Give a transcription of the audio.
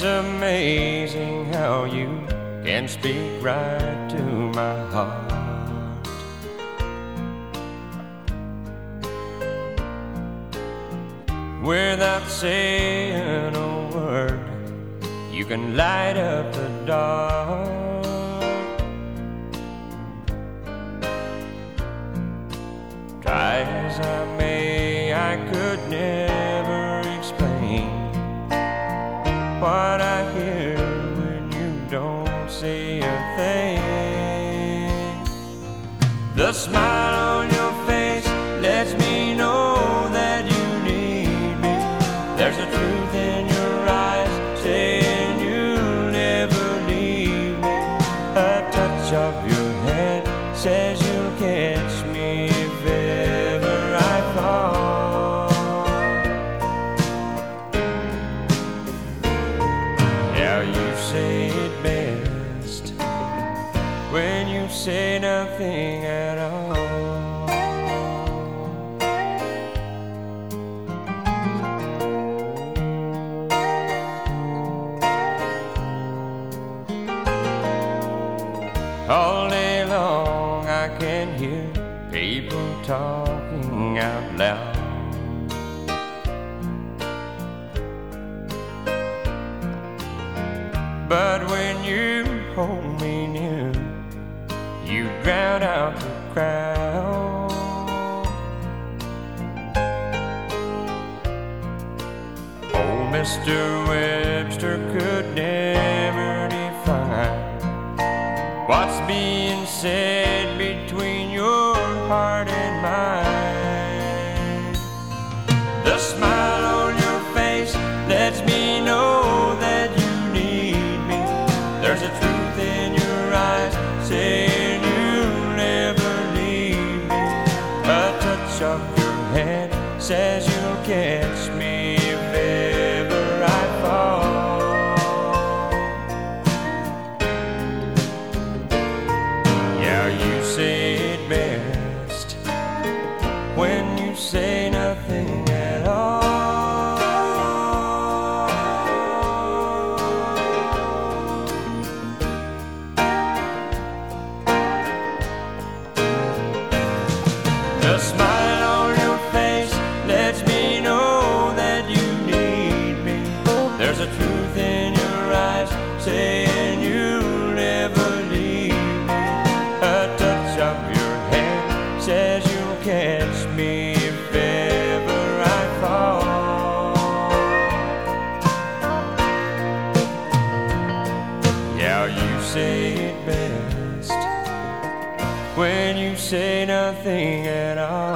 amazing how you can speak right to my heart. Without saying a word, you can light up the dark. Try as I may, I could never explain what I hear when you don't say a thing. The smile on your face lets me know that you need me. There's a truth in your eyes saying you'll never leave me. A touch of your hand says you'll catch me if ever I fall. Now you say it best when you say nothing at all. All day long I can hear people talking out loud. But when you hold me near, you drown out the crowd. Old Mr. Webster could never define what's being said between your heart and mine. The smile on your face lets me know that you need me. There's a truth in your eyes saying you'll never leave me. A touch of your hand says you'll catch me if ever I fall. Yeah, you say it best when you say nothing at all. The smile on your face lets me know that you need me. There's a truth in your eyes saying you'll never leave me. A touch of your hand says you'll catch me if ever I fall. Yeah, you say it best when you say nothing at all.